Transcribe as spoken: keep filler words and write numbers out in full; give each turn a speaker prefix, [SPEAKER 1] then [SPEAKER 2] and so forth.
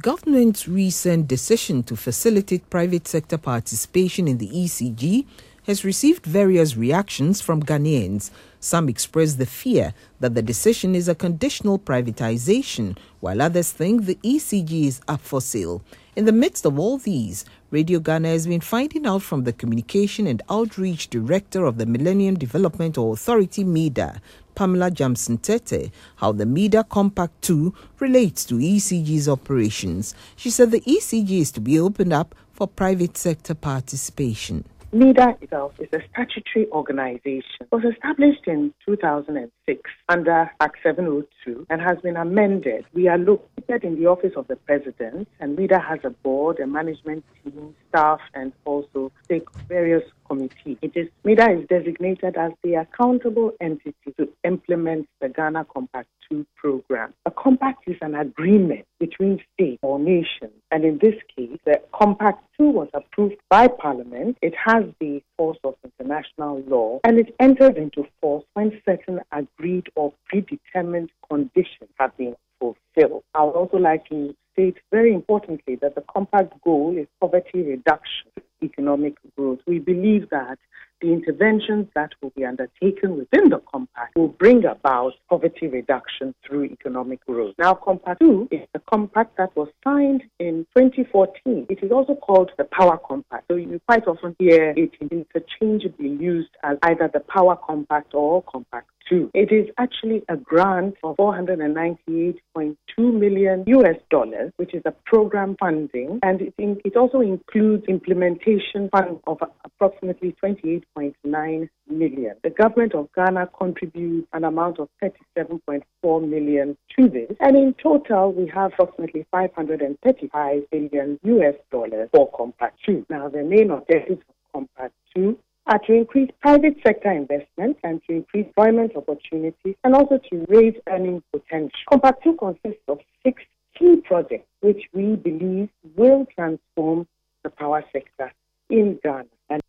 [SPEAKER 1] government's recent decision to facilitate private sector participation in the E C G has received various reactions from Ghanaians. Some express the fear that the decision is a conditional privatization, while others think the E C G is up for sale. In the midst of all these, Radio Ghana has been finding out from the Communication and Outreach Director of the Millennium Development Authority, MIDA, Pamela Jamson-Tete, how the MIDA Compact two relates to E C G's operations. She said the E C G is to be opened up for private sector participation.
[SPEAKER 2] MIDA itself is a statutory organization. It was established in two thousand six under Act seven oh two and has been amended. We are located in the Office of the President, and MIDA has a board, a management team, staff, and also take various committees. It is MIDA is designated as the accountable entity to implement the Ghana Compact two program. A compact is an agreement between states or nations, and in this case, the Compact two was approved by Parliament. It has the force of international law, and it entered into force when certain agreed or predetermined conditions have been fulfilled. I would also like to state very importantly that the Compact goal is poverty reduction, economic growth. We believe that the interventions that will be undertaken within the Compact will bring about poverty reduction through economic growth. Now, Compact two is a compact that was signed in twenty fourteen. It is also called the Power Compact. So you quite often hear it interchangeably used as either the Power Compact or Compact two. It is actually a grant of four hundred ninety-eight point two million U S dollars, which is a program funding, and it, in, it also includes implementation fund of approximately twenty-eight point nine million. The government of Ghana contributes an amount of thirty-seven point four million to this, and in total we have approximately five hundred thirty-five billion U S dollars for Compact two. Now, the main objectives of Compact two are to increase private sector investment and to increase employment opportunities and also to raise earning potential. Compact two consists of six key projects which we believe will transform the power sector in Ghana. And